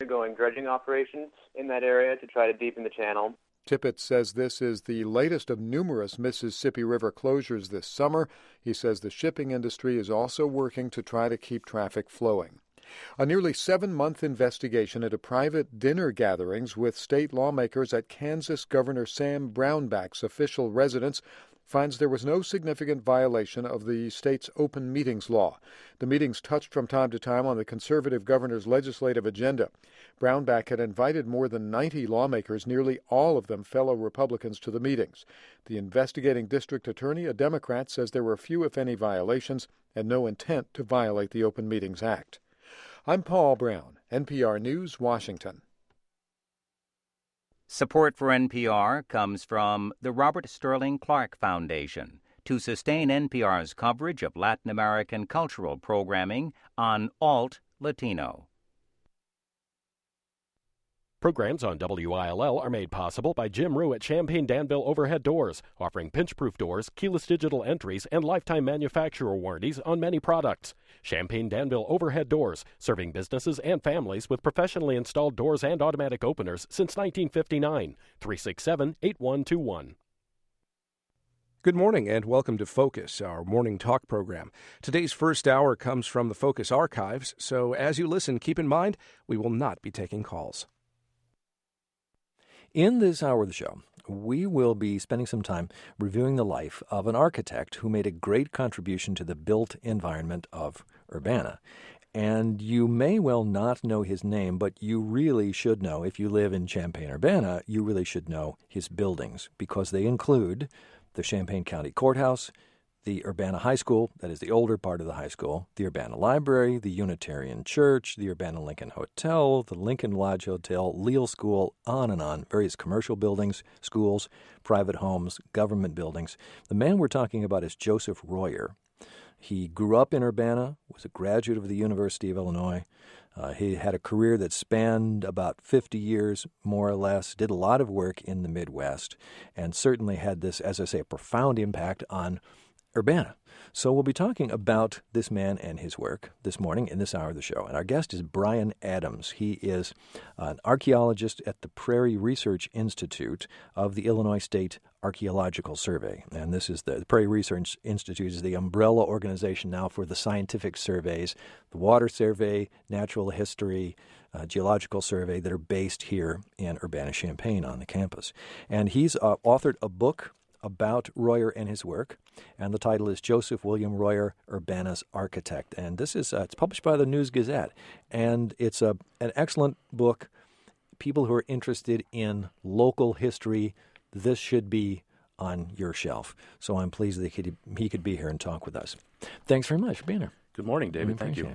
undergoing dredging operations in that area to try to deepen the channel. Tippett says this is the latest of numerous Mississippi River closures this summer. He says the shipping industry is also working to try to keep traffic flowing. A nearly 7-month investigation into private dinner gatherings with state lawmakers at Kansas Governor Sam Brownback's official residence finds there was no significant violation of the state's open meetings law. The meetings touched from time to time on the conservative governor's legislative agenda. Brownback had invited more than 90 lawmakers, nearly all of them fellow Republicans, to the meetings. The investigating district attorney, a Democrat, says there were few, if any, violations and no intent to violate the Open Meetings Act. I'm Paul Brown, NPR News, Washington. Support for NPR comes from the Robert Sterling Clark Foundation to sustain NPR's coverage of Latin American cultural programming on Alt Latino. Programs on WILL are made possible by Jim Rue at Champaign Danville Overhead Doors, offering pinch-proof doors, keyless digital entries, and lifetime manufacturer warranties on many products. Champaign Danville Overhead Doors, serving businesses and families with professionally installed doors and automatic openers since 1959. 367-8121. Good morning and welcome to Focus, our morning talk program. Today's first hour comes from the Focus archives, so as you listen, keep in mind we will not be taking calls. In this hour of the show, we will be spending some time reviewing the life of an architect who made a great contribution to the built environment of Urbana. And you may well not know his name, but you really should know. If you live in Champaign-Urbana, you really should know his buildings, because they include the Champaign County Courthouse, the Urbana High School, that is the older part of the high school, the Urbana Library, the Unitarian Church, the Urbana Lincoln Hotel, the Lincoln Lodge Hotel, Leal School, on and on, various commercial buildings, schools, private homes, government buildings. The man we're talking about is Joseph Royer. He grew up in Urbana, was a graduate of the University of Illinois. He had a career that spanned about 50 years, more or less, did a lot of work in the Midwest, and certainly had this, as I say, a profound impact on Urbana. So we'll be talking about this man and his work this morning in this hour of the show. And our guest is Brian Adams. He is an archaeologist at the Prairie Research Institute of the Illinois State Archaeological Survey. And this is the Prairie Research Institute is the umbrella organization now for the scientific surveys, the Water Survey, Natural History, Geological Survey that are based here in Urbana-Champaign on the campus. And he's authored a book about Royer and his work, and the title is Joseph William Royer, Urbana's Architect. And this is it's published by the News-Gazette, and it's an excellent book. People who are interested in local history, this should be on your shelf. So I'm pleased that he could be here and talk with us. Thanks very much for being here. Good morning, David. Thank you.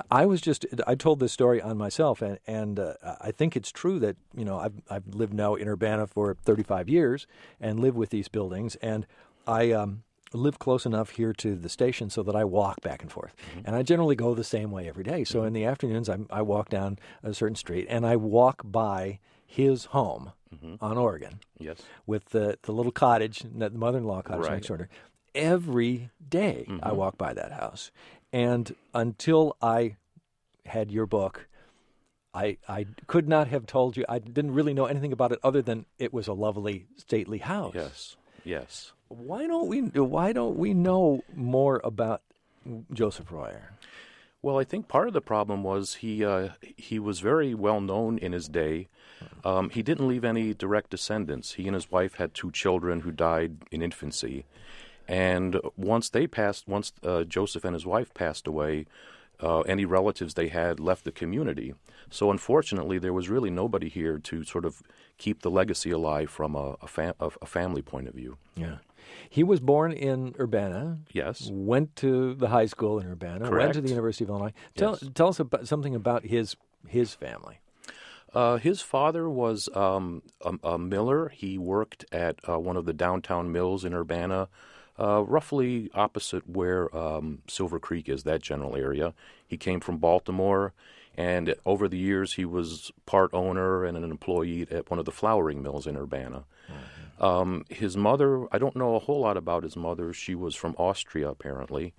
I told this story on myself, and I think it's true that, you know, I've lived now in Urbana for 35 years and live with these buildings, and I live close enough here to the station so that I walk back and forth. Mm-hmm. And I generally go the same way every day. So in the afternoons, I walk down a certain street, and I walk by his home on Oregon. Yes. With the little cottage, the mother-in-law cottage next door. Every day I walk by that house. And until I had your book, I could not have told you. I didn't really know anything about it other than it was a lovely, stately house. Yes. Why don't we know more about Joseph Royer? Well, I think part of the problem was he was very well known in his day. He didn't leave any direct descendants. He and his wife had 2 children who died in infancy. And once Joseph and his wife passed away, any relatives they had left the community. So unfortunately, there was really nobody here to sort of keep the legacy alive from a family point of view. Yeah. He was born in Urbana. Yes. Went to the high school in Urbana. Correct. Went to the University of Illinois. Yes. Tell us something about his family. His father was a miller. He worked at one of the downtown mills in Urbana, roughly opposite where Silver Creek is, that general area. He came from Baltimore, and over the years he was part owner and an employee at one of the flouring mills in Urbana. Mm-hmm. His mother, I don't know a whole lot about his mother. She was from Austria, apparently,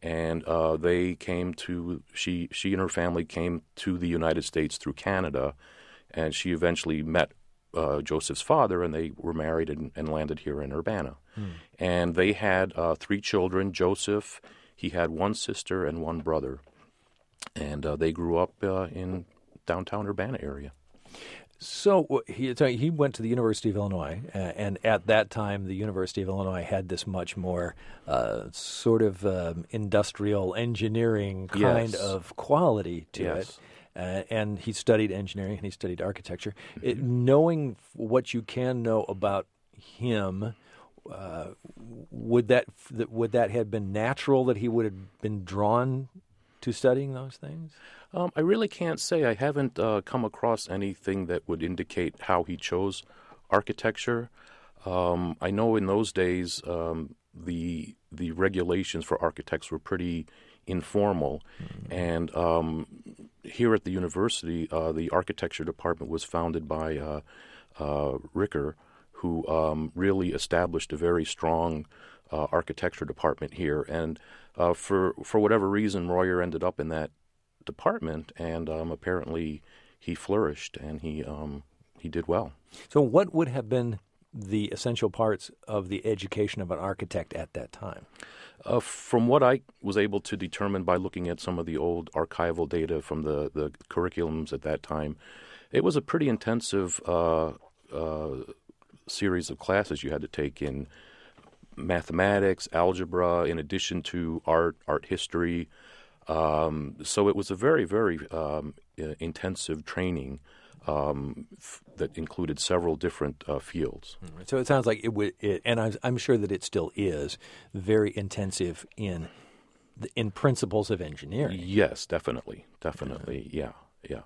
and they came to she and her family came to the United States through Canada, and she eventually met Joseph's father, and they were married and landed here in Urbana. And they had 3 children. Joseph, he had 1 sister and 1 brother, and they grew up in downtown Urbana area. So he went to the University of Illinois, and at that time, the University of Illinois had this much more sort of industrial engineering kind of quality to it. And he studied engineering and he studied architecture. Knowing what you can know about him, would that have been natural that he would have been drawn to studying those things? I really can't say. I haven't come across anything that would indicate how he chose architecture. I know in those days the regulations for architects were pretty informal, and here at the university, the architecture department was founded by Ricker, who really established a very strong architecture department here. And for whatever reason, Royer ended up in that department, and apparently he flourished and he did well. So what would have been the essential parts of the education of an architect at that time? From what I was able to determine by looking at some of the old archival data from the curriculums at that time, it was a pretty intensive series of classes you had to take in mathematics, algebra, in addition to art history. So it was a very, very intensive training that included several different fields. So it sounds like it would, and I'm sure that it still is very intensive in principles of engineering. Yes, definitely, yeah.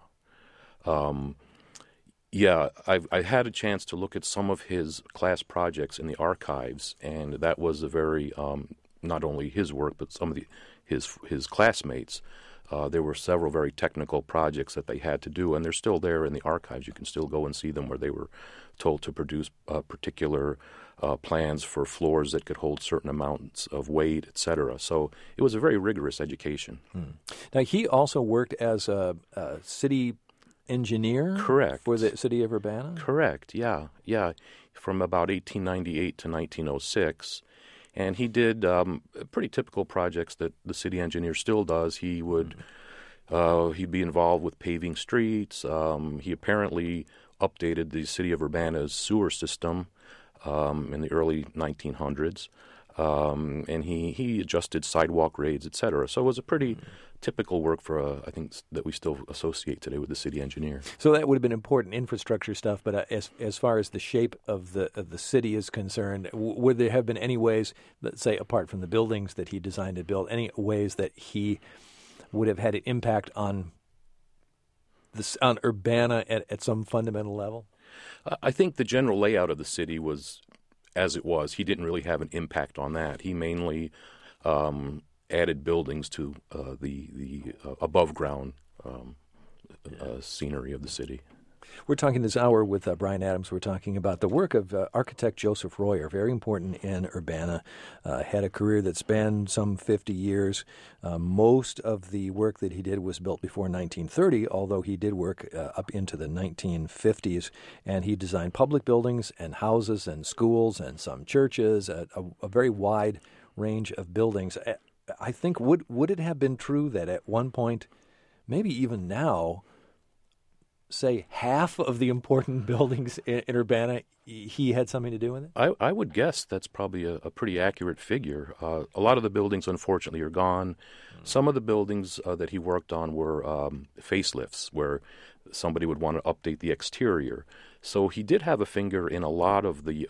I had a chance to look at some of his class projects in the archives, and that was a very not only his work but some of his classmates. There were several very technical projects that they had to do, and they're still there in the archives. You can still go and see them, where they were told to produce particular plans for floors that could hold certain amounts of weight, etc. So it was a very rigorous education. Now, he also worked as a city engineer? Correct. For the city of Urbana? Correct, yeah. From about 1898 to 1906. And he did pretty typical projects that the city engineer still does. He would he'd be involved with paving streets. He apparently updated the city of Urbana's sewer system in the early 1900s, and he adjusted sidewalk grades, etc. So it was a pretty typical work for I think that we still associate today with the city engineer. So that would have been important infrastructure stuff. But as far as the shape of the city is concerned, would there have been any ways, let's say apart from the buildings that he designed and built, any ways that he would have had an impact on Urbana at some fundamental level? I think the general layout of the city was as it was. He didn't really have an impact on that. He mainly added buildings to the above ground scenery of the city. We're talking this hour with Brian Adams. We're talking about the work of architect Joseph Royer, very important in Urbana. Had a career that spanned some 50 years. Most of the work that he did was built before 1930, although he did work up into the 1950s. And he designed public buildings and houses and schools and some churches, a very wide range of buildings. I think, would it have been true that at one point, maybe even now, say half of the important buildings in Urbana, he had something to do with it? I would guess that's probably a pretty accurate figure. A lot of the buildings, unfortunately, are gone. Some of the buildings that he worked on were facelifts, where somebody would want to update the exterior. So he did have a finger in a lot of the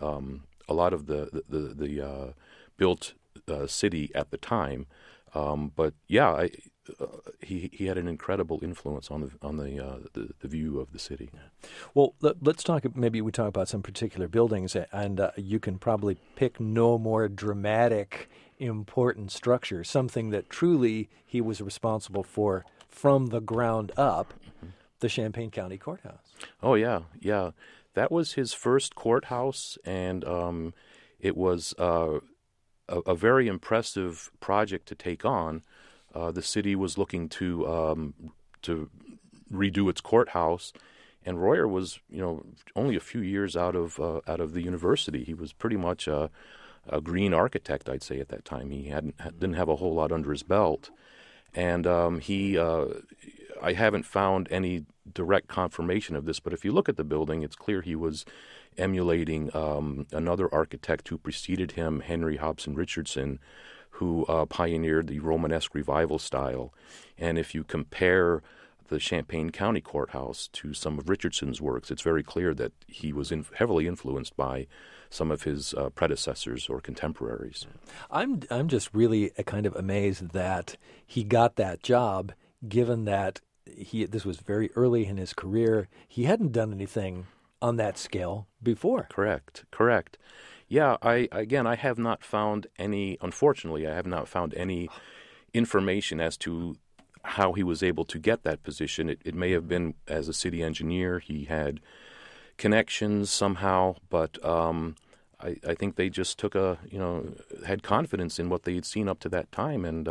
built city at the time. But yeah, he had an incredible influence on the view of the city. Well, let's talk. Maybe we talk about some particular buildings, and you can probably pick no more dramatic, important structure. Something that truly he was responsible for from the ground up. The Champaign County Courthouse. Oh yeah. That was his first courthouse, and it was a very impressive project to take on. The city was looking to redo its courthouse, and Royer was, only a few years out of the university. He was pretty much a green architect, I'd say, at that time. He didn't have a whole lot under his belt, and I haven't found any direct confirmation of this, but if you look at the building, it's clear he was emulating another architect who preceded him, Henry Hobson Richardson, who pioneered the Romanesque revival style. And if you compare the Champaign County Courthouse to some of Richardson's works, it's very clear that he was heavily influenced by some of his predecessors or contemporaries. I'm just really kind of amazed that he got that job, given that this was very early in his career. He hadn't done anything on that scale before. Correct. Yeah, I have not found any, unfortunately, I have not found any information as to how he was able to get that position. It may have been as a city engineer. He had connections somehow, but I think they just had confidence in what they had seen up to that time and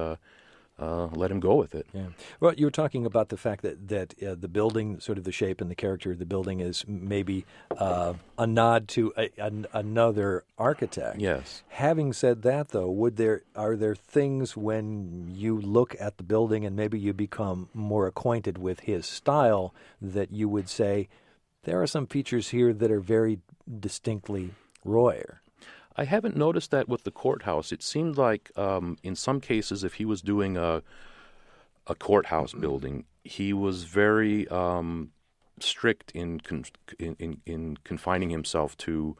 let him go with it. Yeah. Well, you were talking about the fact that the building, sort of the shape and the character of the building, is maybe a nod to another architect. Yes. Having said that, though, are there things when you look at the building and maybe you become more acquainted with his style that you would say there are some features here that are very distinctly Royer? I haven't noticed that with the courthouse. It seemed like in some cases, if he was doing a courthouse building, he was very strict in confining himself to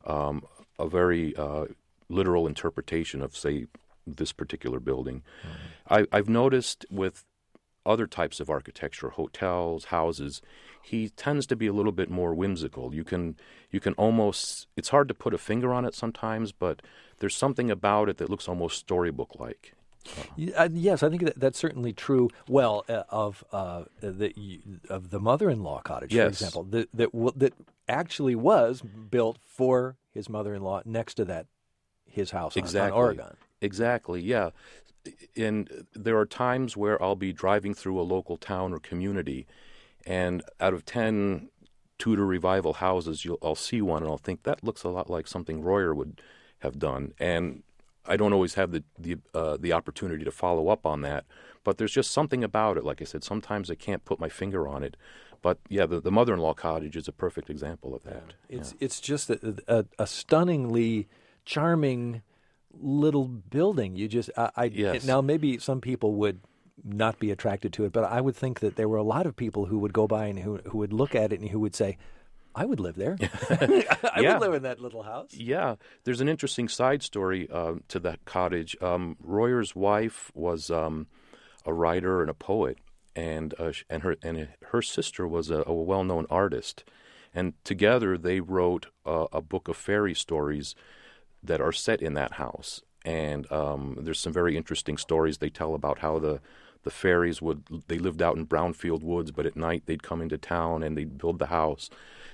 a very literal interpretation of, say, this particular building. Mm-hmm. I've noticed with other types of architecture, hotels, houses, he tends to be a little bit more whimsical. You can almost, it's hard to put a finger on it sometimes, but there's something about it that looks almost storybook-like. Yes, I think that's certainly true. Well, of the mother-in-law cottage, yes, for example, that actually was built for his mother-in-law next to his house on Oregon. Exactly, yeah. And there are times where I'll be driving through a local town or community, and out of 10 Tudor Revival houses, I'll see one and I'll think that looks a lot like something Royer would have done. And I don't always have the opportunity to follow up on that, but there's just something about it. Like I said, sometimes I can't put my finger on it. But yeah, the mother-in-law cottage is a perfect example of that. It's just a stunningly charming little building. You just yes. Now maybe some people would not be attracted to it, but I would think that there were a lot of people who would go by and who would look at it and who would say, I would live there. I would live in that little house. Yeah. There's an interesting side story to that cottage. Royer's wife was a writer and a poet, and her sister was a well-known artist. And together they wrote a book of fairy stories that are set in that house. And there's some very interesting stories they tell about how the fairies they lived out in brownfield woods, but at night they'd come into town and they'd build the house.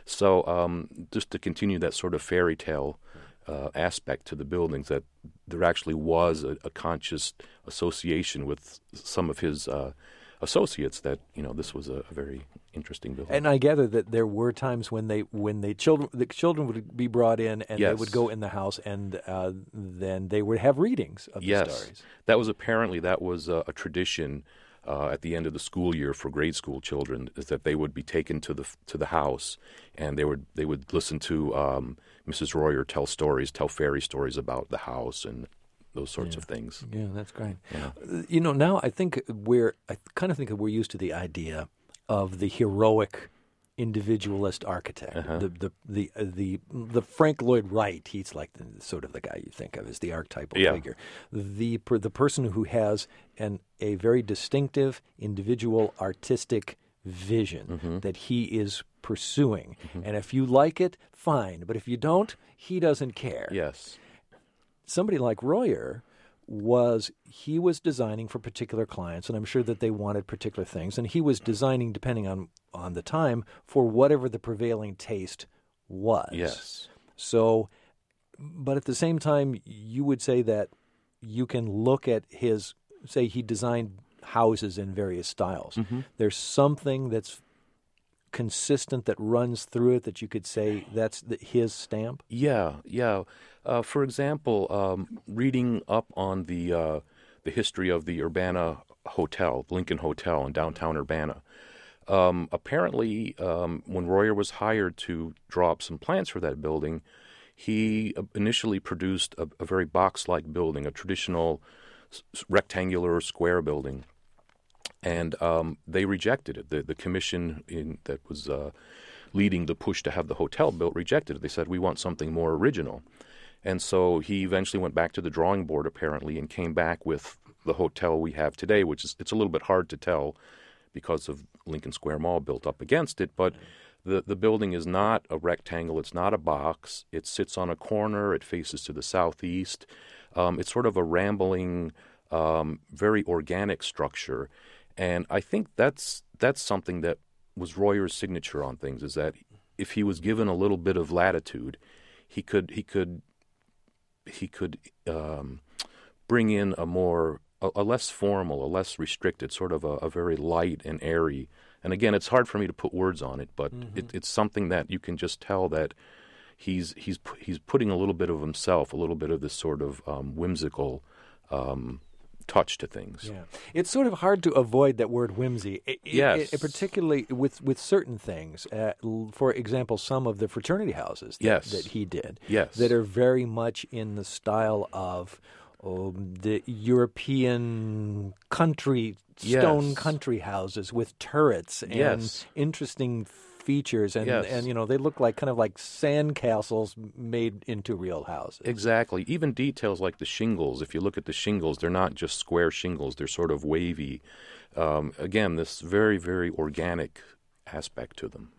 So just to continue that sort of fairy tale aspect to the buildings, that there actually was a conscious association with some of his associates that this was a very interesting building. And I gather that there were times when the children would be brought in and yes. they would go in the house and then they would have readings of yes. the stories. That was a tradition at the end of the school year for grade school children, is that they would be taken to the house and they would listen to Mrs. Royer tell fairy stories about the house and those sorts of things. Yeah, that's great. Yeah. Now I kind of think that we're used to the idea of the heroic individualist architect, the Frank Lloyd Wright. He's like sort of the guy you think of as the archetypal figure. The person who has a very distinctive individual artistic vision that he is pursuing, and if you like it, fine. But if you don't, he doesn't care. Yes. Somebody like Royer was designing for particular clients, and I'm sure that they wanted particular things, and he was designing, depending on the time, for whatever the prevailing taste was. Yes. So But at the same time, you would say that you can look at his, say he designed houses in various styles. Mm-hmm. There's something that's consistent that runs through it that you could say that's his stamp? Yeah. For example, reading up on the history of the Urbana Hotel, Lincoln Hotel in downtown Urbana, apparently when Royer was hired to draw up some plans for that building, he initially produced a very box-like building, a traditional rectangular square building. And they rejected it. The commission that was leading the push to have the hotel built rejected it. They said, we want something more original. And so he eventually went back to the drawing board, apparently, and came back with the hotel we have today, which is, it's a little bit hard to tell because of Lincoln Square Mall built up against it. But the building is not a rectangle. It's not a box. It sits on a corner. It faces to the southeast. It's sort of a rambling, very organic structure. And I think that's something that was Royer's signature on things, is that if he was given a little bit of latitude, he could bring in a less formal, a less restricted, sort of a very light and airy. And again, it's hard for me to put words on it, but it's something that you can just tell that he's putting a little bit of himself, a little bit of this sort of whimsical touch to things. Yeah, it's sort of hard to avoid that word whimsy. Yes, particularly with certain things. For example, some of the fraternity houses that he did, that are very much in the style of the European country stone country houses with turrets and interesting features, and they look like kind of like sand castles made into real houses. Exactly. Even details like the shingles. If you look at the shingles, they're not just square shingles; they're sort of wavy. Again, this very, very organic aspect to them.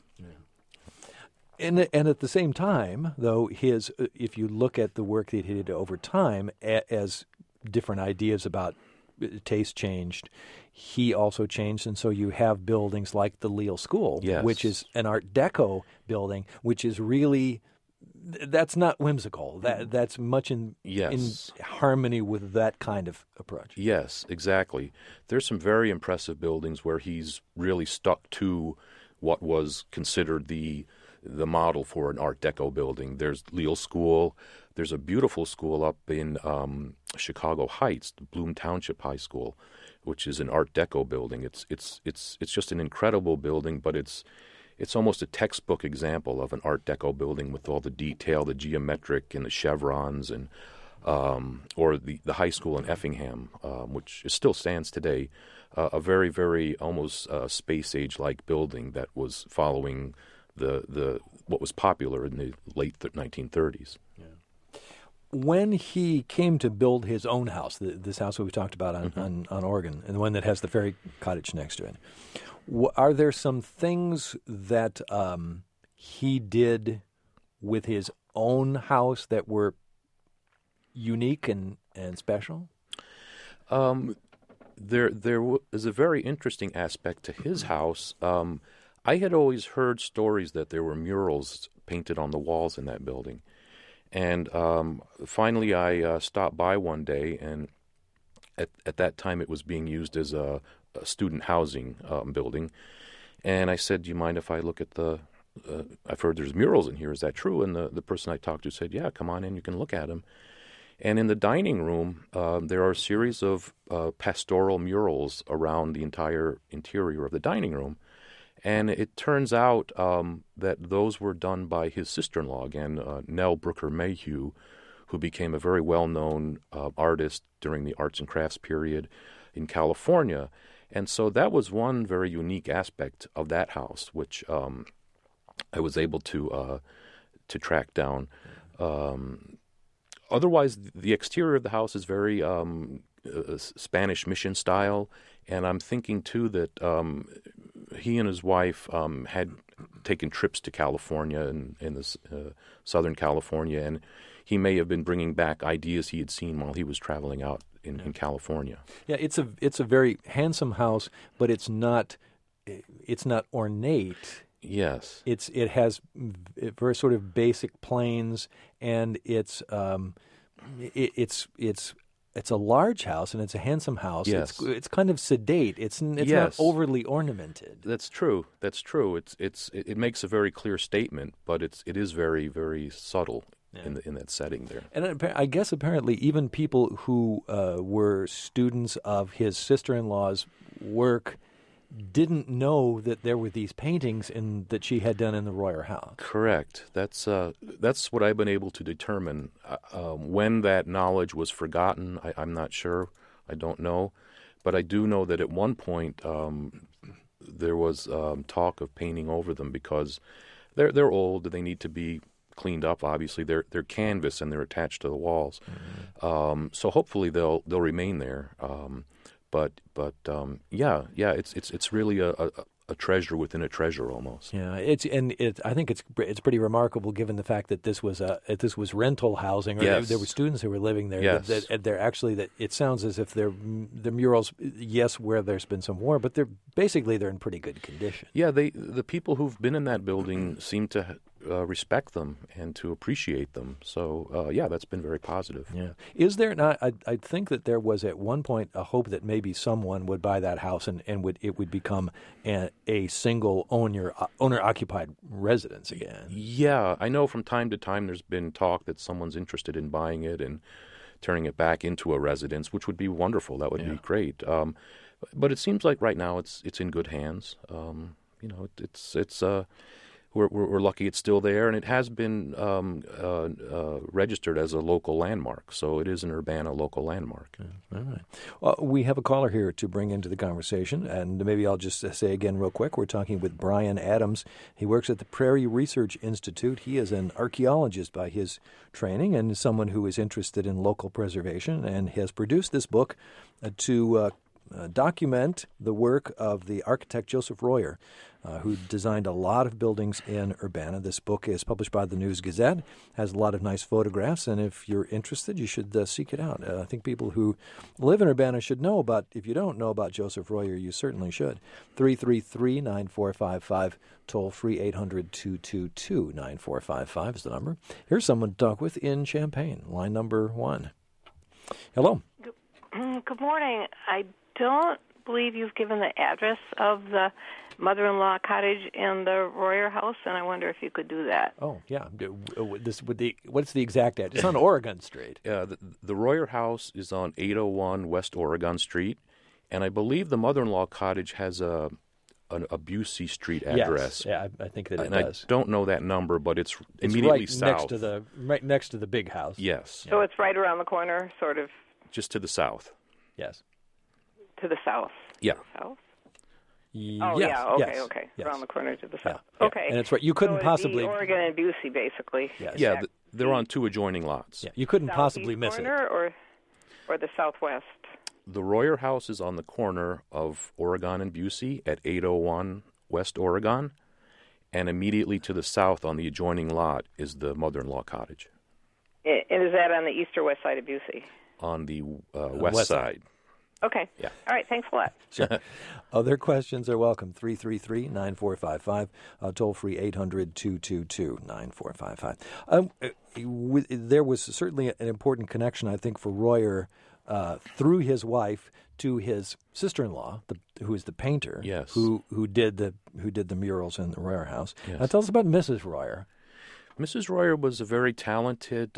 And at the same time, though, if you look at the work that he did over time, as different ideas about taste changed, he also changed, and so you have buildings like the Leal School, which is an Art Deco building, which is really, that's not whimsical. That's much in harmony with that kind of approach. Yes, exactly. There's some very impressive buildings where he's really stuck to what was considered the model for an Art Deco building. There's Leal School. There's a beautiful school up in Chicago Heights, the Bloom Township High School, which is an Art Deco building. It's just an incredible building, but it's almost a textbook example of an Art Deco building with all the detail, the geometric and the chevrons, and or the high school in Effingham, which still stands today, a very, very almost space age like building that was following the what was popular in the late 1930s. Yeah. When he came to build his own house, this house that we talked about on Oregon, and the one that has the ferry cottage next to it, are there some things that he did with his own house that were unique and special? There is a very interesting aspect to his house. I had always heard stories that there were murals painted on the walls in that building. And finally I stopped by one day, and at that time it was being used as a student housing building. And I said, do you mind if I look at I've heard there's murals in here, is that true? And the person I talked to said, yeah, come on in, you can look at them. And in the dining room, there are a series of pastoral murals around the entire interior of the dining room. And it turns out that those were done by his sister-in-law, again, Nell Brooker Mayhew, who became a very well-known artist during the arts and crafts period in California. And so that was one very unique aspect of that house, which I was able to track down. Otherwise, the exterior of the house is very Spanish mission style, and I'm thinking, too, that he and his wife had taken trips to California in Southern California, and he may have been bringing back ideas he had seen while he was traveling out in California. Yeah, it's a very handsome house, but it's not ornate. Yes. It has very sort of basic planes, and it's a large house and it's a handsome house. Yes. It's kind of sedate. It's Yes. not overly ornamented. That's true. It makes a very clear statement, but it is very, very subtle in that setting there. And I guess apparently even people who were students of his sister-in-law's work didn't know that there were these paintings that she had done in the Royer house. Correct. That's what I've been able to determine. When that knowledge was forgotten, I'm not sure. I don't know. But I do know that at one point there was talk of painting over them because they're old. They need to be cleaned up. Obviously, they're canvas and they're attached to the walls. Mm-hmm. So hopefully they'll remain there. But it's really a treasure within a treasure almost. Yeah, I think it's pretty remarkable given the fact that this was rental housing, or Yes. there were students who were living there. Yes. That they're actually that it sounds as if the murals, yes, where there's been some war, but they're in pretty good condition. Yeah, the people who've been in that building seem to respect them and to appreciate them. So that's been very positive. Yeah, is there not? I think that there was at one point a hope that maybe someone would buy that house and it would become a single owner occupied residence again. Yeah, I know from time to time there's been talk that someone's interested in buying it and turning it back into a residence, which would be wonderful. That would be great. But it seems like right now it's in good hands. We're lucky it's still there, and it has been registered as a local landmark. So it is an Urbana local landmark. All right. Well, we have a caller here to bring into the conversation, and maybe I'll just say again real quick, we're talking with Brian Adams. He works at the Prairie Research Institute. He is an archaeologist by his training and someone who is interested in local preservation, and has produced this book to document the work of the architect Joseph Royer, who designed a lot of buildings in Urbana. This book is published by the News-Gazette, has a lot of nice photographs, and if you're interested, you should seek it out. I think people who live in Urbana should know about, if you don't know about Joseph Royer, you certainly should. 333-9455, toll-free 800-222-9455 is the number. Here's someone to talk with in Champaign, line number 1. Hello. Good morning. I don't believe you've given the address of the mother-in-law cottage and the Royer house, and I wonder if you could do that. Oh, yeah. What's the exact address? It's on Oregon Street. The Royer house is on 801 West Oregon Street, and I believe the mother-in-law cottage has an Busey Street address. Yes, yeah, I think that it does. I don't know that number, but it's immediately right south. Right next to the big house. Yes. So it's right around the corner, sort of. Just to the south. Yes. To the south. Yeah. South? Oh, yes, yeah, okay, yes, okay. yes. Around the corner to the south. Yeah, okay. And it's right. You couldn't so possibly. Oregon and Busey, basically. Yes. Yeah, they're on two adjoining lots. Yeah, you couldn't possibly miss corner it. Or the southwest? The Royer house is on the corner of Oregon and Busey at 801 West Oregon, and immediately to the south on the adjoining lot is the mother-in-law cottage. And is that on the east or west side of Busey? On the west side. Okay. Yeah. All right. Thanks a lot. Sure. Other questions are welcome. 333-9455. Toll-free 800-222-9455. There was certainly an important connection, I think, for Royer through his wife to his sister-in-law, who is the painter. Yes. Who did the murals in the Royer house. Yes. Now tell us about Mrs. Royer. Mrs. Royer was a very talented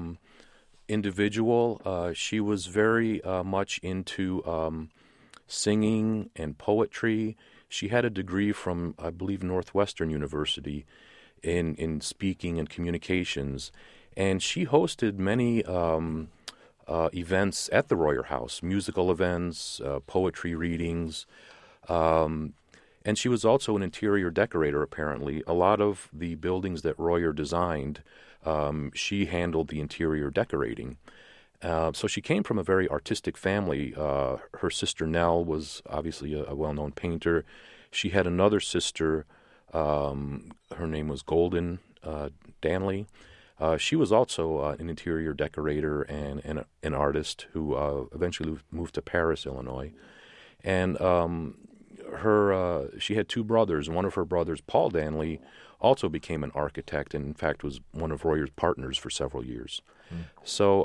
individual. She was very much into singing and poetry. She had a degree from, I believe, Northwestern University in speaking and communications, and she hosted many events at the Royer House, musical events, poetry readings, and she was also an interior decorator, apparently. A lot of the buildings that Royer designed, she handled the interior decorating. So she came from a very artistic family. Her sister Nell was obviously a well-known painter. She had another sister, her name was Golden Danley. She was also an interior decorator and an artist who eventually moved to Paris, Illinois. And she had two brothers, and one of her brothers, Paul Danley, also became an architect, and in fact was one of Royer's partners for several years. So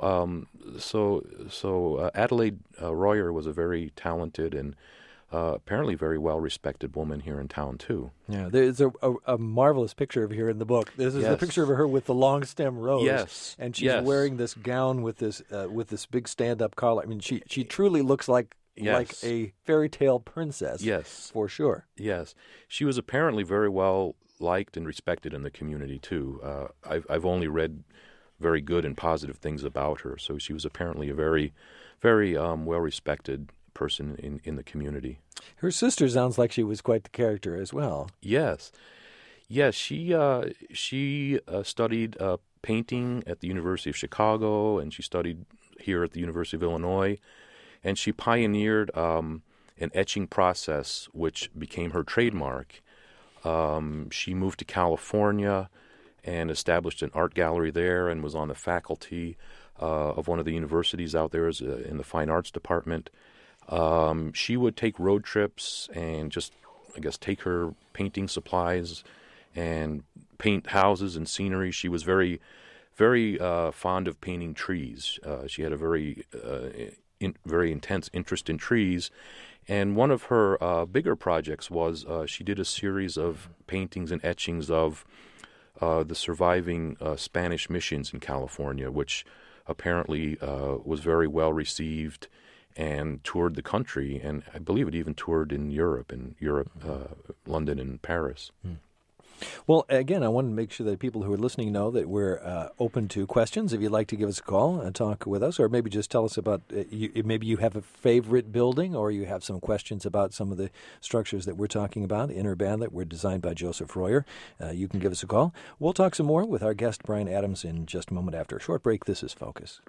Adelaide Royer was a very talented and apparently very well-respected woman here in town, too. Yeah, there's a marvelous picture of her in the book. This is the picture of her with the long stem rose. Yes. And she's wearing this gown with this big stand-up collar. I mean, she truly looks like a fairy tale princess. Yes. For sure. Yes. She was apparently very well liked and respected in the community, too. I've only read very good and positive things about her, so she was apparently a very, very well-respected person in the community. Her sister sounds like she was quite the character as well. Yes. She studied painting at the University of Chicago, and she studied here at the University of Illinois, and she pioneered an etching process which became her trademark. She moved to California and established an art gallery there, and was on the faculty of one of the universities out there in the fine arts department. She would take road trips and just, I guess, take her painting supplies and paint houses and scenery. She was very, very fond of painting trees. She had a very, very intense interest in trees. And one of her bigger projects was she did a series of paintings and etchings of the surviving Spanish missions in California, which apparently was very well received and toured the country, and I believe it even toured in Europe, London and Paris. Well, again, I want to make sure that people who are listening know that we're open to questions. If you'd like to give us a call and talk with us, or maybe just tell us about, maybe you have a favorite building, or you have some questions about some of the structures that we're talking about in Urbana that were designed by Joseph Royer, you can give us a call. We'll talk some more with our guest, Bryan Adams, in just a moment after a short break. This is Focus.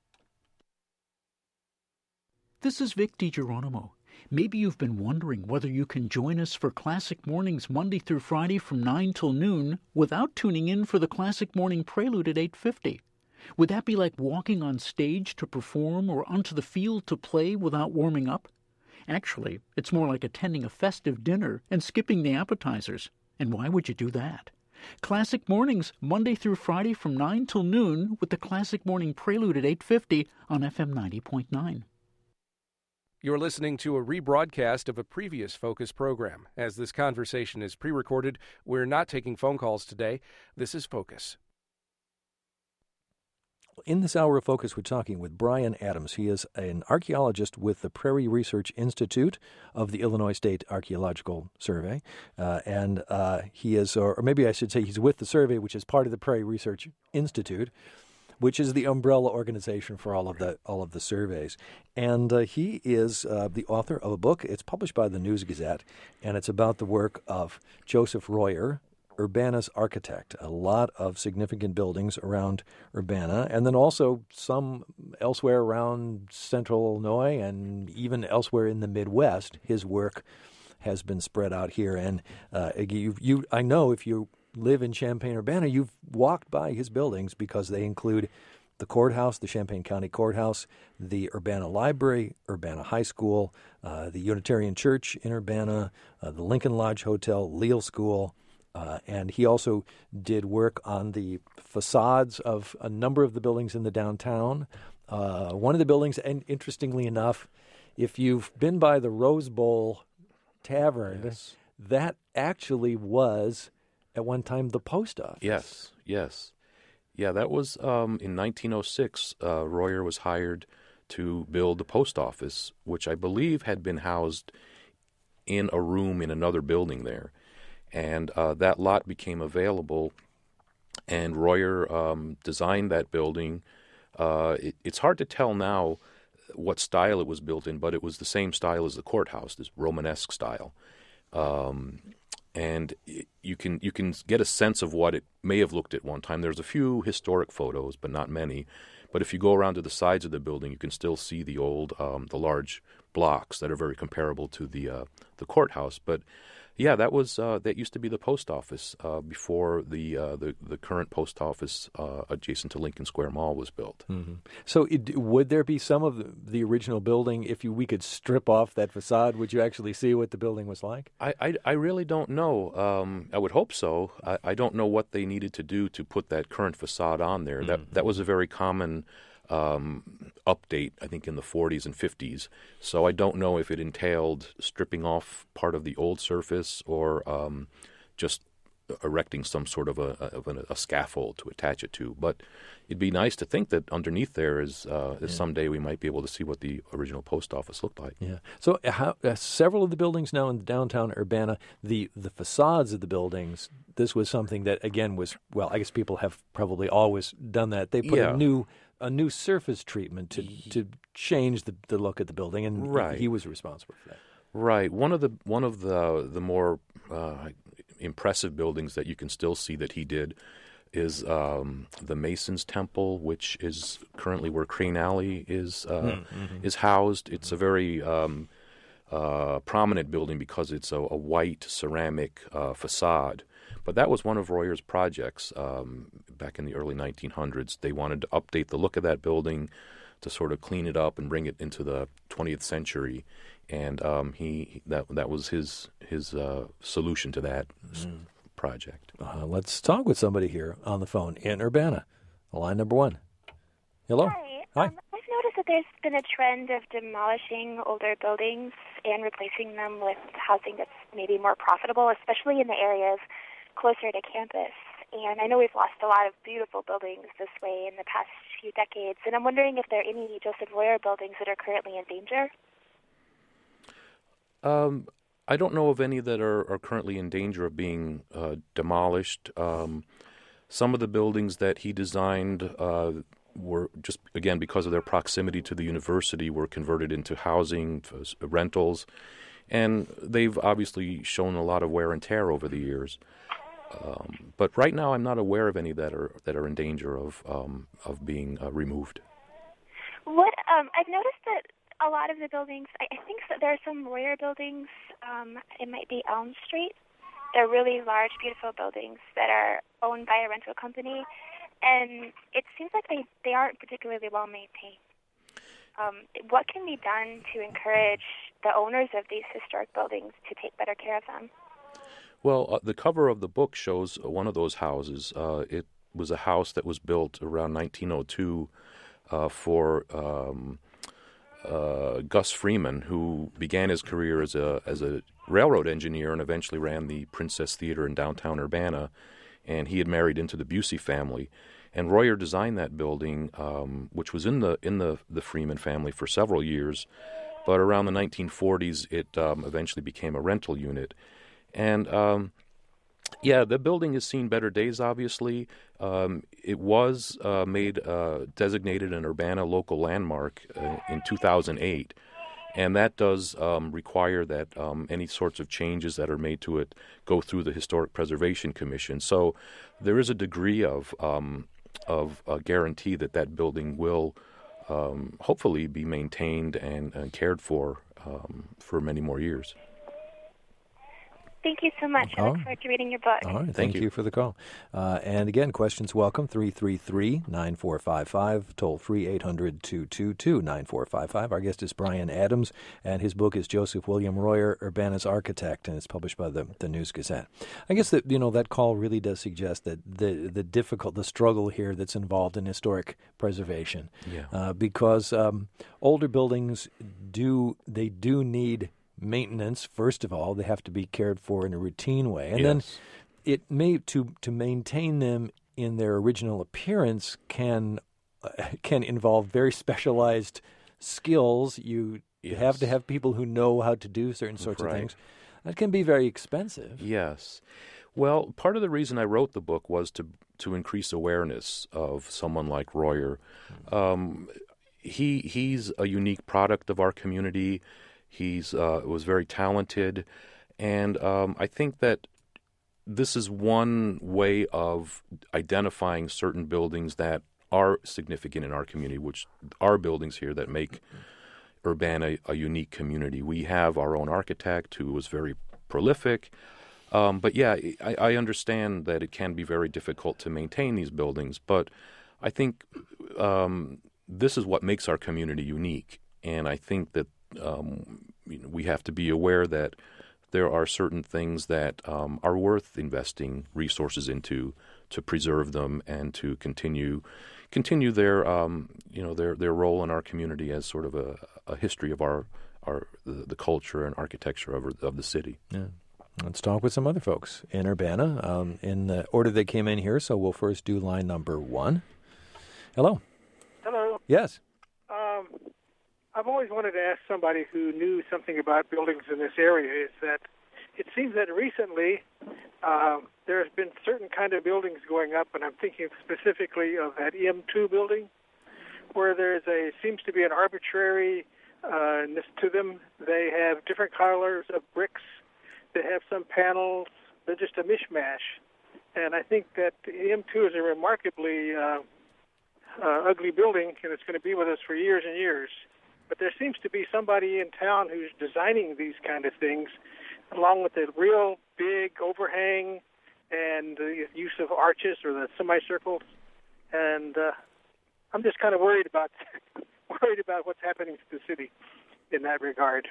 This is Vic DiGeronimo. Maybe you've been wondering whether you can join us for Classic Mornings Monday through Friday from 9 till noon without tuning in for the Classic Morning Prelude at 8:50. Would that be like walking on stage to perform or onto the field to play without warming up? Actually, it's more like attending a festive dinner and skipping the appetizers. And why would you do that? Classic Mornings Monday through Friday from 9 till noon with the Classic Morning Prelude at 8:50 on FM 90.9. You're listening to a rebroadcast of a previous Focus program. As this conversation is pre-recorded, we're not taking phone calls today. This is Focus. In this hour of Focus, we're talking with Bryan Adams. He is an archaeologist with the Prairie Research Institute of the Illinois State Archaeological Survey. And he is, or maybe I should say he's with the survey, which is part of the Prairie Research Institute, which is the umbrella organization for all of the surveys. And he is the author of a book. It's published by the News Gazette, and it's about the work of Joseph Royer, Urbana's architect. A lot of significant buildings around Urbana, and then also some elsewhere around central Illinois and even elsewhere in the Midwest. His work has been spread out here. And I know if you live in Champaign-Urbana, you've walked by his buildings because they include the courthouse, the Champaign County Courthouse, the Urbana Library, Urbana High School, the Unitarian Church in Urbana, the Lincoln Lodge Hotel, Leal School, and he also did work on the facades of a number of the buildings in the downtown. One of the buildings, and interestingly enough, if you've been by the Rose Bowl Tavern, that actually was at one time the post office. Yes. Yeah, that was in 1906. Royer was hired to build the post office, which I believe had been housed in a room in another building there. And that lot became available, and Royer designed that building. It's hard to tell now what style it was built in, but it was the same style as the courthouse, this Romanesque style. And you can get a sense of what it may have looked at one time. There's a few historic photos, but not many. But if you go around to the sides of the building, you can still see the old, the large blocks that are very comparable to the courthouse. But Yeah, that used to be the post office before the current post office adjacent to Lincoln Square Mall was built. Mm-hmm. So would there be some of the original building, if we could strip off that facade, would you actually see what the building was like? I really don't know. I would hope so. I don't know what they needed to do to put that current facade on there. That was a very common update, I think, in the 40s and 50s. So I don't know if it entailed stripping off part of the old surface or just erecting some sort of a scaffold to attach it to. But it'd be nice to think that underneath there is someday we might be able to see what the original post office looked like. Yeah. So several of the buildings now in downtown Urbana, the facades of the buildings, this was something that, again, was, well, I guess people have probably always done that. They put a new surface treatment to change the look of the building, and he was responsible for that. Right. One of the more impressive buildings that you can still see that he did is the Masons Temple, which is currently where Crane Alley is housed. It's a very prominent building because it's a white ceramic facade. But that was one of Royer's projects back in the early 1900s. They wanted to update the look of that building to sort of clean it up and bring it into the 20th century. And that was his solution to that project. Let's talk with somebody here on the phone in Urbana. Line number one. Hello. Hi. I've noticed that there's been a trend of demolishing older buildings and replacing them with housing that's maybe more profitable, especially in the areas closer to campus. And I know we've lost a lot of beautiful buildings this way in the past few decades. And I'm wondering if there are any Joseph Royer buildings that are currently in danger. I don't know of any that are currently in danger of being demolished. Some of the buildings that he designed were just, again, because of their proximity to the university, were converted into housing, rentals, and they've obviously shown a lot of wear and tear over the years. But right now, I'm not aware of any that are in danger of being removed. I've noticed that a lot of the buildings, I think that there are some Royer buildings, it might be Elm Street. They're really large, beautiful buildings that are owned by a rental company, and it seems like they aren't particularly well maintained. What can be done to encourage the owners of these historic buildings to take better care of them? Well, the cover of the book shows one of those houses. It was a house that was built around 1902 for Gus Freeman, who began his career as a railroad engineer and eventually ran the Princess Theater in downtown Urbana. And he had married into the Busey family. And Royer designed that building, which was in the Freeman family for several years. But around the 1940s, it eventually became a rental unit. And the building has seen better days, obviously. It was designated an Urbana local landmark in 2008. And that does require that any sorts of changes that are made to it go through the Historic Preservation Commission. So there is a degree of a guarantee that building will hopefully be maintained and cared for many more years. Thank you so much. I look forward to reading your book. All right. Thank you for the call. And again, questions welcome, 333-9455, toll free 800-222-9455. Our guest is Brian Adams, and his book is Joseph William Royer, Urbana's Architect, and it's published by the News Gazette. I guess that, that call really does suggest that the struggle here that's involved in historic preservation. Yeah. Because older buildings do need maintenance. First of all, they have to be cared for in a routine way, and then it may to maintain them in their original appearance can involve very specialized skills. You have to have people who know how to do certain sorts of things. That can be very expensive. Yes. Well, part of the reason I wrote the book was to increase awareness of someone like Royer. He's a unique product of our community. He was very talented, and I think that this is one way of identifying certain buildings that are significant in our community, which are buildings here that make Urbana a unique community. We have our own architect who was very prolific. But yeah, I understand that it can be very difficult to maintain these buildings, but I think this is what makes our community unique. And I think that we have to be aware that there are certain things that are worth investing resources into to preserve them and to continue their their role in our community as sort of a history of the culture and architecture of the city. Yeah. Let's talk with some other folks in Urbana in the order they came in here. So we'll first do line number 1. Hello. Hello. Yes. I've always wanted to ask somebody who knew something about buildings in this area. Is that it seems that recently there's been certain kind of buildings going up, and I'm thinking specifically of that M2 building, where seems to be an arbitrariness to them. They have different colors of bricks. They have some panels. They're just a mishmash. And I think that M2 is a remarkably ugly building, and it's going to be with us for years and years. But there seems to be somebody in town who's designing these kind of things, along with the real big overhang and the use of arches or the semicircles. And I'm just kind of worried about what's happening to the city in that regard.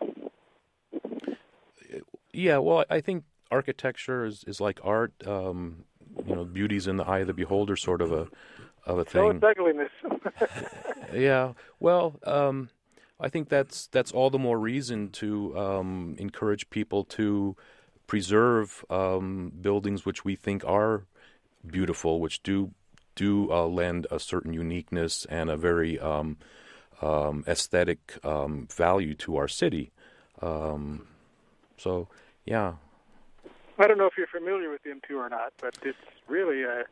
Yeah, well, I think architecture is like art. Beauty's in the eye of the beholder, sort of a thing. So it's ugliness. Yeah, well, I think that's all the more reason to encourage people to preserve buildings which we think are beautiful, which do lend a certain uniqueness and a very aesthetic value to our city. So, yeah. I don't know if you're familiar with M2 or not, but it's really it's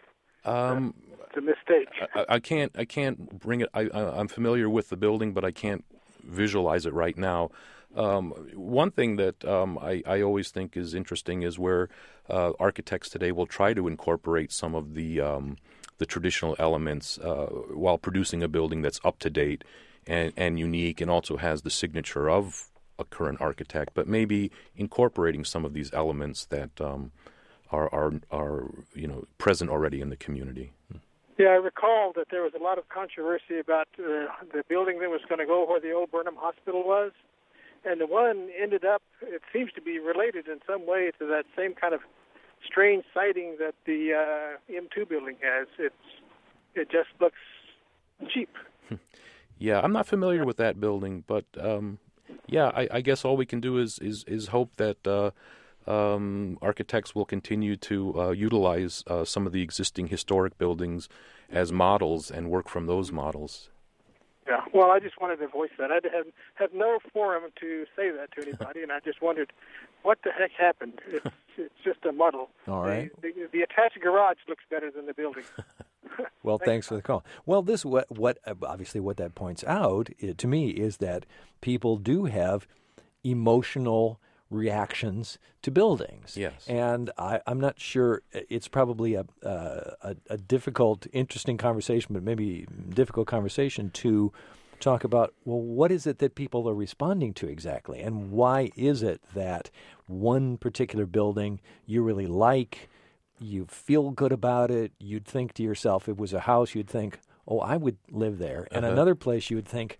a mistake. I can't bring it. I'm familiar with the building, but I can't visualize it right now. One thing that I always think is interesting is where architects today will try to incorporate some of the traditional elements while producing a building that's up to date and unique, and also has the signature of a current architect, but maybe incorporating some of these elements that are present already in the community. Yeah, I recall that there was a lot of controversy about the building that was going to go where the old Burnham Hospital was, and the one ended up, it seems to be related in some way to that same kind of strange siting that the M2 building has. It just looks cheap. Yeah, I'm not familiar with that building, but yeah, I guess all we can do is hope that architects will continue to utilize some of the existing historic buildings as models and work from those models. Yeah, well, I just wanted to voice that. I have no forum to say that to anybody, and I just wondered what the heck happened. It's just a muddle. All right. The attached garage looks better than the building. Well, thanks for the call. Well, this obviously what that points out to me is that people do have emotional reactions to buildings. Yes. And I'm not sure, it's probably a difficult, interesting conversation, but maybe difficult conversation to talk about, well, what is it that people are responding to exactly? And why is it that one particular building you really like, you feel good about it, you'd think to yourself, if it was a house, you'd think, oh, I would live there. And another place you would think,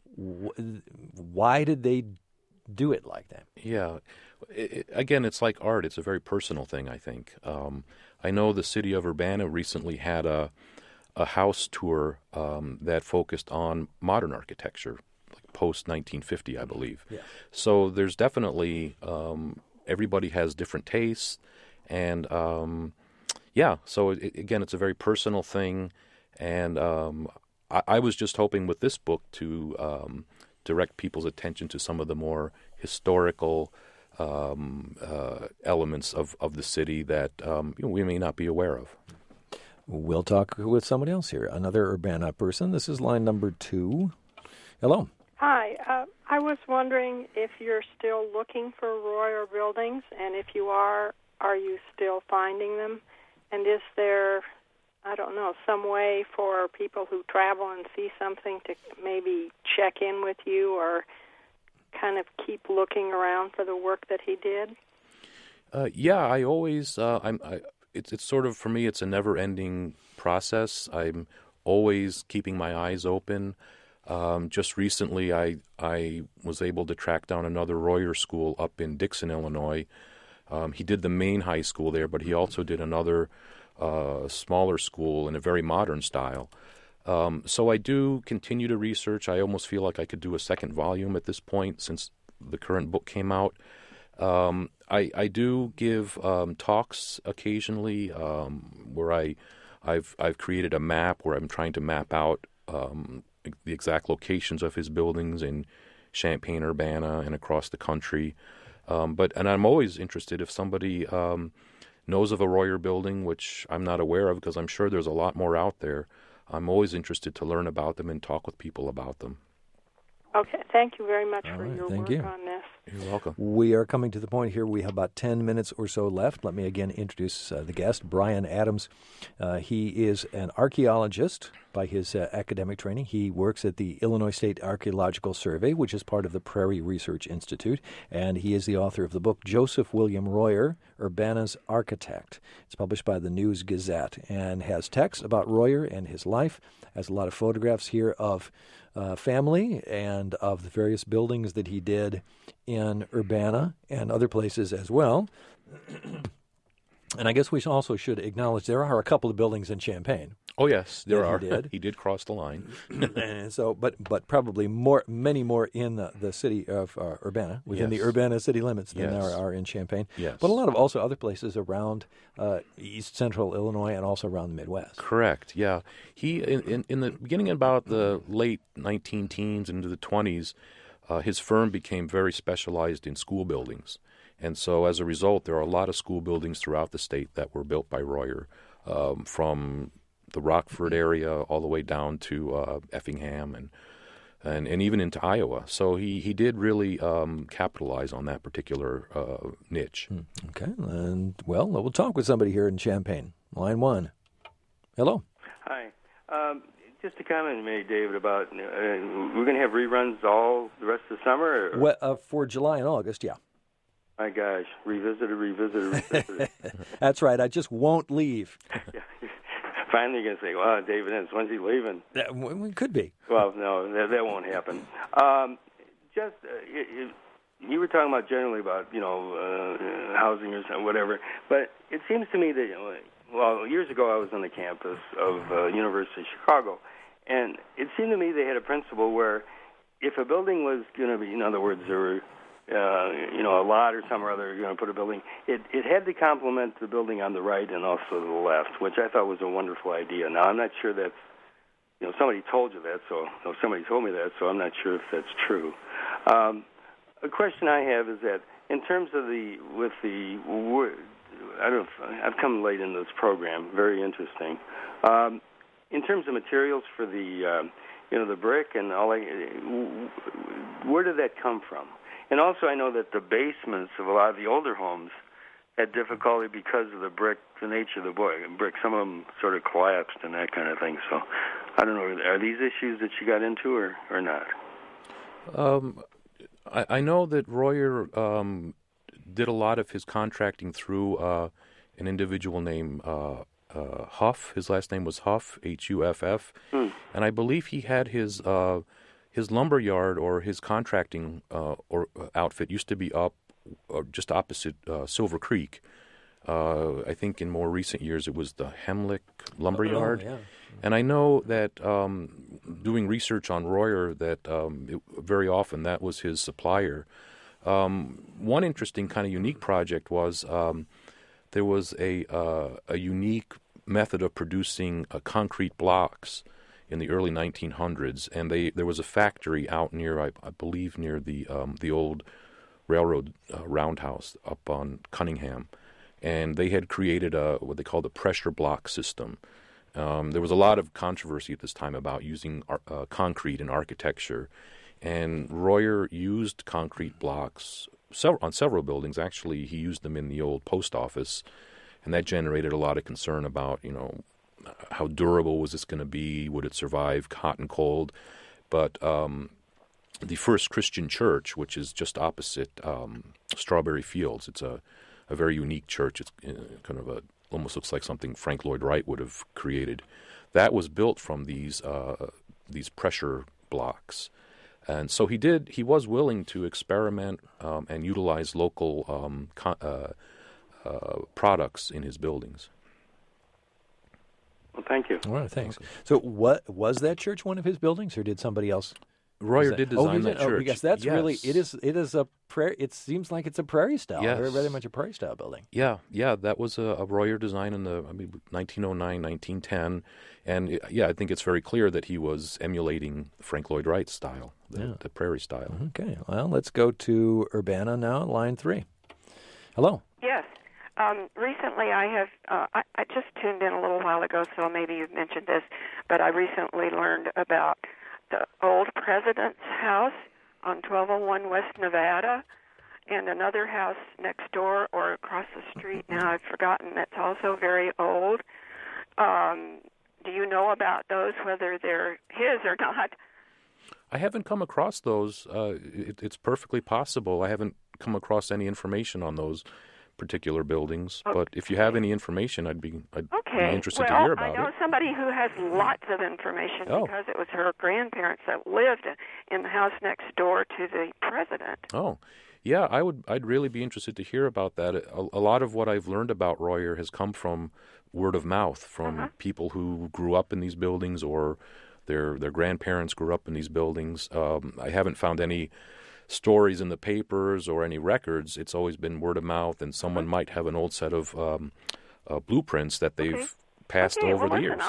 why did they do it like that? Yeah. Again, it's like art. It's a very personal thing, I think. I know the city of Urbana recently had a house tour that focused on modern architecture, like post-1950, I believe. Yeah. So there's definitely, everybody has different tastes. And, yeah, so again, it's a very personal thing. And I was just hoping with this book to direct people's attention to some of the more historical elements of the city that we may not be aware of. We'll talk with somebody else here, another Urbana person. This is line number 2. Hello. Hi. I was wondering if you're still looking for Royer buildings, and if you are you still finding them? And is there, I don't know, some way for people who travel and see something to maybe check in with you or kind of keep looking around for the work that he did? Yeah, I always. It's sort of, for me, it's a never-ending process. I'm always keeping my eyes open. Just recently, I was able to track down another Royer school up in Dixon, Illinois. He did the main high school there, but he also did another smaller school in a very modern style. So I do continue to research. I almost feel like I could do a second volume at this point since the current book came out. I do give talks occasionally where I've created a map where I'm trying to map out the exact locations of his buildings in Champaign, Urbana, and across the country. And I'm always interested if somebody knows of a Royer building, which I'm not aware of because I'm sure there's a lot more out there. I'm always interested to learn about them and talk with people about them. Okay, thank you very much for right, your thank work you. on this. You're welcome. We are coming to the point here. We have about 10 minutes or so left. Let me again introduce the guest, Brian Adams. He is an archaeologist by his academic training. He works at the Illinois State Archaeological Survey, which is part of the Prairie Research Institute, and he is the author of the book Joseph William Royer, Urbana's Architect. It's published by the News Gazette and has text about Royer and his life, has a lot of photographs here of family and of the various buildings that he did in Urbana and other places as well. And I guess we also should acknowledge there are a couple of buildings in Champaign. Oh yes, there are. Did. He did cross the line. And so, but probably many more in the city of Urbana, within the Urbana city limits than there are in Champaign. Yes. But a lot of also other places around east central Illinois and also around the Midwest. Correct. Yeah. He in the beginning, about the late 19-teens into the 20s, his firm became very specialized in school buildings, and so as a result, there are a lot of school buildings throughout the state that were built by Royer, from the Rockford area all the way down to Effingham and even into Iowa. So he did really capitalize on that particular niche. Okay, and well, we'll talk with somebody here in Champaign. Line one. Hello. Hi. Just a comment you made, David, about we're going to have reruns all the rest of the summer? Or? Well, for July and August, yeah. My gosh, revisited. That's right. I just won't leave. Finally, you're going to say, "Well, David Ince, when's he leaving?" It could be. Well, no, that won't happen. You were talking about generally about housing or something, whatever. But it seems to me that years ago I was on the campus of University of Chicago, and it seemed to me they had a principle where if a building was going to be, in other words, there were a lot or some or other, you're going to put a building, it had to complement the building on the right and also the left, which I thought was a wonderful idea. Now, I'm not sure that's, somebody told you that, somebody told me that, so I'm not sure if that's true. A question I have is that in terms of I've come late in this program, very interesting. In terms of materials for the brick and all that, where did that come from? And also, I know that the basements of a lot of the older homes had difficulty because of the nature of the brick. Some of them sort of collapsed and that kind of thing. So, I don't know, are these issues that you got into or not? I know that Royer did a lot of his contracting through an individual named Huff. His last name was Huff, Huff. And I believe he had his lumber yard or his contracting outfit used to be up just opposite Silver Creek. I think in more recent years it was the Hemlick Lumber Yard. Yeah. And I know that doing research on Royer, that very often that was his supplier. One interesting kind of unique project was there was a unique method of producing concrete blocks in the early 1900s, and there was a factory out near, I believe, near the old railroad roundhouse up on Cunningham, and they had created what they called a pressure block system. There was a lot of controversy at this time about using concrete in architecture, and Royer used concrete blocks on several buildings. Actually, he used them in the old post office, and that generated a lot of concern about, how durable was this going to be? Would it survive hot and cold? But the First Christian Church, which is just opposite Strawberry Fields, it's a a very unique church. It's kind of almost looks like something Frank Lloyd Wright would have created. That was built from these pressure blocks. And so he was willing to experiment and utilize local products in his buildings. Well, thank you. All right, thanks. So what was that church one of his buildings, or did somebody else? Royer did design that church. Because that's really, it is a prayer. It seems like it's a prairie style, very much a prairie style building. Yeah, that was a Royer design in the 1909, 1910. And I think it's very clear that he was emulating Frank Lloyd Wright's style, the prairie style. Okay, well, let's go to Urbana now, line 3. Hello. Yes. Recently I have, I just tuned in a little while ago, so maybe you've mentioned this, but I recently learned about the old president's house on 1201 West Nevada, and another house next door or across the street. Now I've forgotten. That's also very old. Do you know about those, whether they're his or not? I haven't come across those. It's perfectly possible. I haven't come across any information on those particular buildings. Okay. But if you have any information, I'd be interested to hear about it. I know somebody who has lots of information because it was her grandparents that lived in the house next door to the president. Oh, yeah, I'd really be interested to hear about that. A lot of what I've learned about Royer has come from word of mouth, from people who grew up in these buildings or their grandparents grew up in these buildings. I haven't found any stories in the papers or any records. It's always been word of mouth, and someone might have an old set of blueprints that they've passed over the years.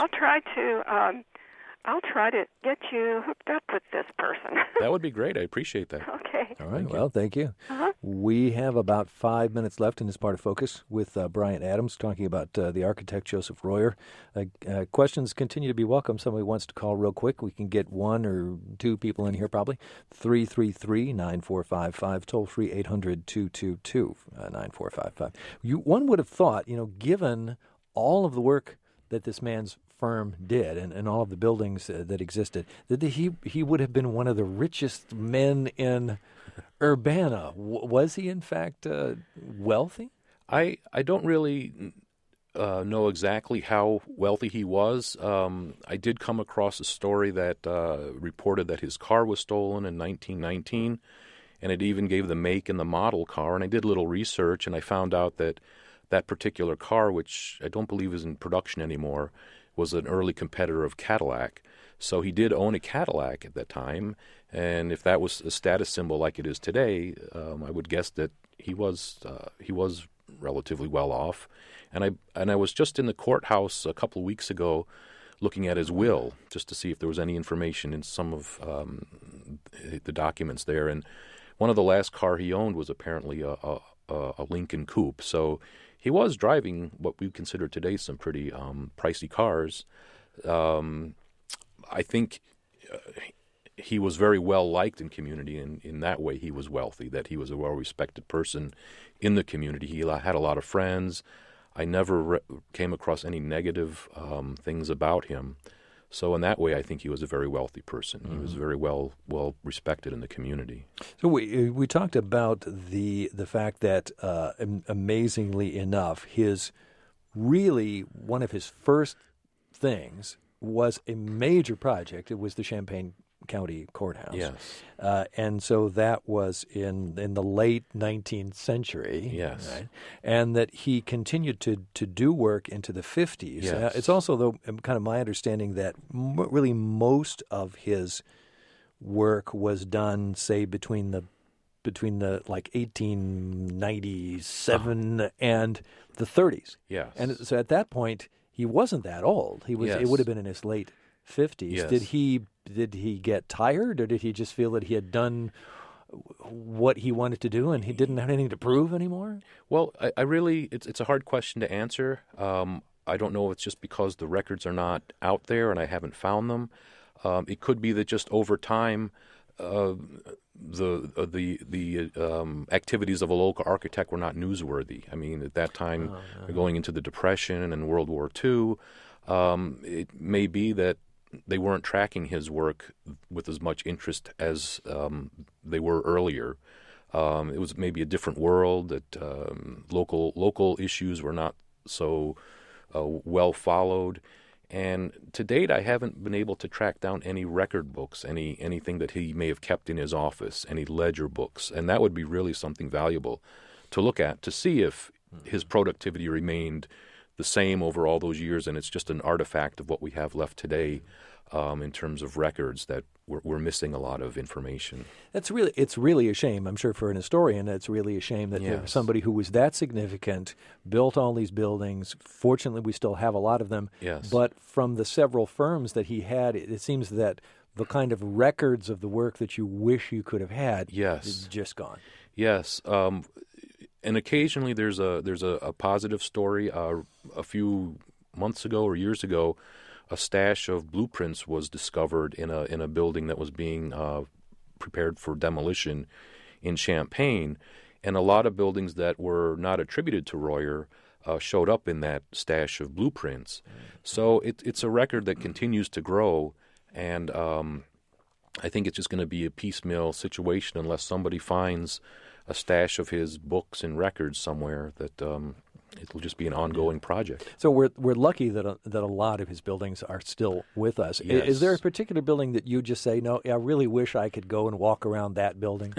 I'll try to get you hooked up with this person. That would be great. I appreciate that. Okay. All right. Well, thank you. We have about 5 minutes left in this part of Focus with Brian Adams talking about the architect Joseph Royer. Questions continue to be welcome. Somebody wants to call real quick. We can get one or two people in here probably. 333-9455, toll free 800-222-9455. One would have thought, given all of the work that this man's firm did and all of the buildings that existed, that he would have been one of the richest men in Urbana. Was he, in fact, wealthy? I don't really know exactly how wealthy he was. I did come across a story that reported that his car was stolen in 1919, and it even gave the make and the model car. And I did a little research, and I found out that particular car, which I don't believe is in production anymore, was an early competitor of Cadillac. So he did own a Cadillac at that time, and if that was a status symbol like it is today, I would guess that he was relatively well off. And I was just in the courthouse a couple of weeks ago looking at his will just to see if there was any information in some of the documents there. And one of the last car he owned was apparently a Lincoln Coupe. So he was driving what we consider today some pretty pricey cars. I think he was very well liked in community, and in that way he was wealthy, that he was a well-respected person in the community. He had a lot of friends. I never came across any negative things about him. So in that way, I think he was a very wealthy person. He was very well respected in the community. So we talked about the fact that, amazingly enough, one of his first things was a major project. It was the Champaign County Courthouse. Yes. And so that was in the late 19th century. Yes. Right? And that he continued to do work into the 50s. Yes. It's also, though, kind of my understanding that really most of his work was done, say, between the like 1897 and the 30s. Yes. And so at that point, he wasn't that old. He was. Yes. It would have been in his late 50s. Yes. Did he get tired, or did he just feel that he had done what he wanted to do and he didn't have anything to prove anymore? Well, I really, it's a hard question to answer. I don't know if it's just because the records are not out there and I haven't found them. It could be that just over time, the activities of a local architect were not newsworthy. I mean, at that time, going into the Depression and World War II, it may be that they weren't tracking his work with as much interest as they were earlier. It was maybe a different world, that local issues were not so well followed. And to date, I haven't been able to track down any record books, anything that he may have kept in his office, any ledger books. And that would be really something valuable to look at, to see if his productivity remained the same over all those years, and it's just an artifact of what we have left today in terms of records, that we're missing a lot of information. It's really a shame. I'm sure for an historian, it's really a shame that somebody who was that significant built all these buildings. Fortunately, we still have a lot of them. Yes. But from the several firms that he had, it seems that the kind of records of the work that you wish you could have had is just gone. Yes. And occasionally there's a positive story. A few months ago or years ago, a stash of blueprints was discovered in a building that was being prepared for demolition in Champaign, and a lot of buildings that were not attributed to Royer showed up in that stash of blueprints. So it's a record that continues to grow, and I think it's just going to be a piecemeal situation unless somebody finds a stash of his books and records somewhere, that it'll just be an ongoing project. So we're lucky that a lot of his buildings are still with us. Yes. Is there a particular building that you just say, no, I really wish I could go and walk around that building?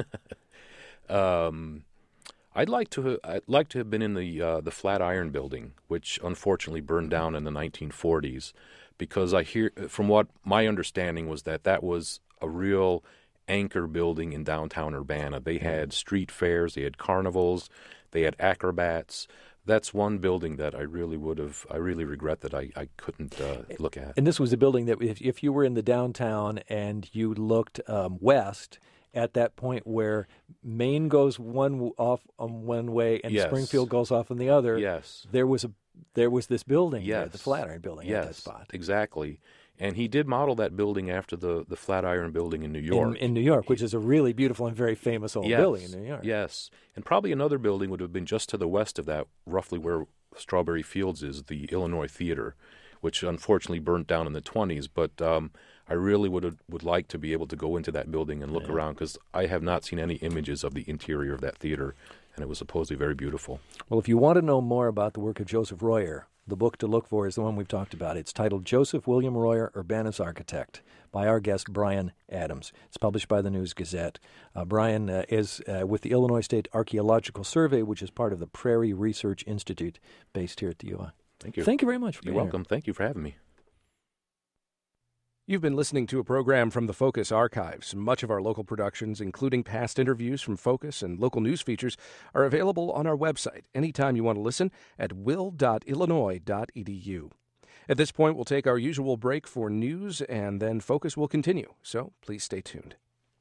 I'd like to have been in the Flatiron Building, which unfortunately burned down in the 1940s, because I hear, from what my understanding was, that was a real anchor building in downtown Urbana. They had street fairs, they had carnivals, they had acrobats. That's one building that I really regret that I couldn't look at. And this was a building that if you were in the downtown and you looked west, at that point where Maine goes off on one way and Springfield goes off on the other, there was this building, there, the Flatiron Building, at that spot. Exactly. And he did model that building after the Flatiron Building in New York. In New York, which is a really beautiful and very famous old building in New York. Yes. And probably another building would have been just to the west of that, roughly where Strawberry Fields is, the Illinois Theater, which unfortunately burnt down in the 1920s. But I really would like to be able to go into that building and look around, because I have not seen any images of the interior of that theater, and it was supposedly very beautiful. Well, if you want to know more about the work of Joseph Royer, the book to look for is the one we've talked about. It's titled Joseph William Royer, Urbana's Architect, by our guest Brian Adams. It's published by the News-Gazette. Brian is with the Illinois State Archaeological Survey, which is part of the Prairie Research Institute based here at the UI. Thank you. Thank you very much for being You're welcome. Thank you for having me. You've been listening to a program from the Focus Archives. Much of our local productions, including past interviews from Focus and local news features, are available on our website anytime you want to listen at will.illinois.edu. At this point, we'll take our usual break for news, and then Focus will continue, so please stay tuned.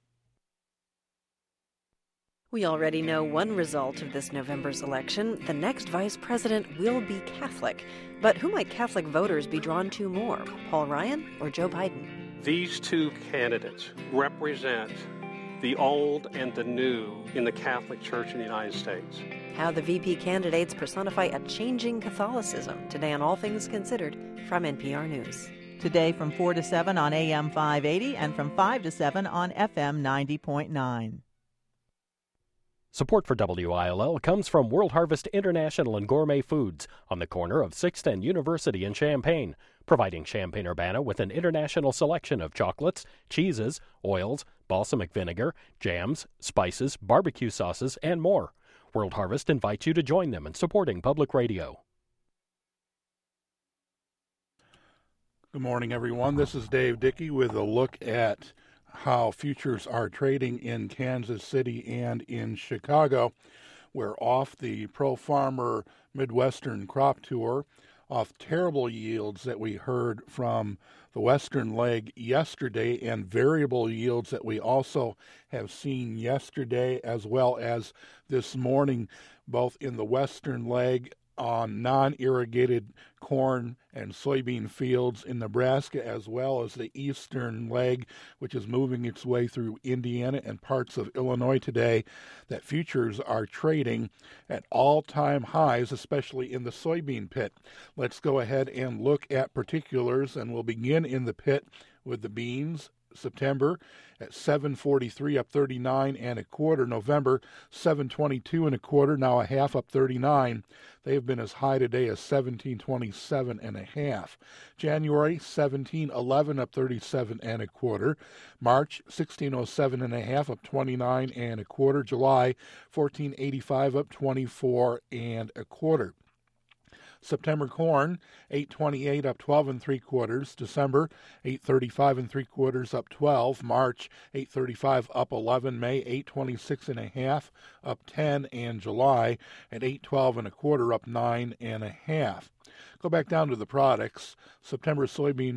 We already know one result of this November's election. The next vice president will be Catholic. But who might Catholic voters be drawn to more, Paul Ryan or Joe Biden? These two candidates represent the old and the new in the Catholic Church in the United States. How the VP candidates personify a changing Catholicism. Today on All Things Considered from NPR News. Today from 4 to 7 on AM 580 and from 5 to 7 on FM 90.9. Support for WILL comes from World Harvest International and Gourmet Foods on the corner of 6th and University in Champaign, providing Champaign-Urbana with an international selection of chocolates, cheeses, oils, balsamic vinegar, jams, spices, barbecue sauces, and more. World Harvest invites you to join them in supporting public radio. Good morning, everyone. This is Dave Dickey with a look at how futures are trading in Kansas City and in Chicago. We're off the Pro Farmer Midwestern Crop Tour, off terrible yields that we heard from the western leg yesterday, and variable yields that we also have seen yesterday as well as this morning, both in the western leg on non-irrigated corn and soybean fields in Nebraska, as well as the eastern leg, which is moving its way through Indiana and parts of Illinois today, that futures are trading at all-time highs, especially in the soybean pit. Let's go ahead and look at particulars, and we'll begin in the pit with the beans September at 7.43 up 39 and a quarter. November 7.22 and a quarter, now a half up 39. They have been as high today as 17.27 and a half. January 17.11 up 37 and a quarter. March 16.07 and a half up 29 and a quarter. July 14.85 up 24 and a quarter. September corn, 8.28 up 12 and 3/4. December, 8.35 and 3/4 up 12. March, 8.35 up 11. May, 8.26 and a half up 10, and July at 8.12 and a quarter up 9 and a half. Go back down to the products. September soybean